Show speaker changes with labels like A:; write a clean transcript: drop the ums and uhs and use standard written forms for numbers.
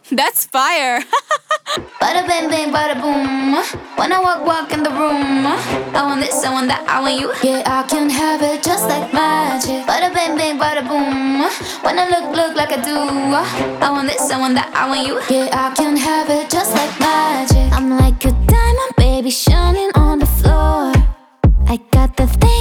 A: That's fire.
B: Bada bang bang, bada boom. When I walk in the room, I want this, I want that, I want you. Yeah, I can have it just like magic. Bada bang bang, bada boom. When I look like I do, I want this, I want that, I want you. Yeah, I can have it just like magic. I'm like a diamond, baby, shining on the floor. I got the thing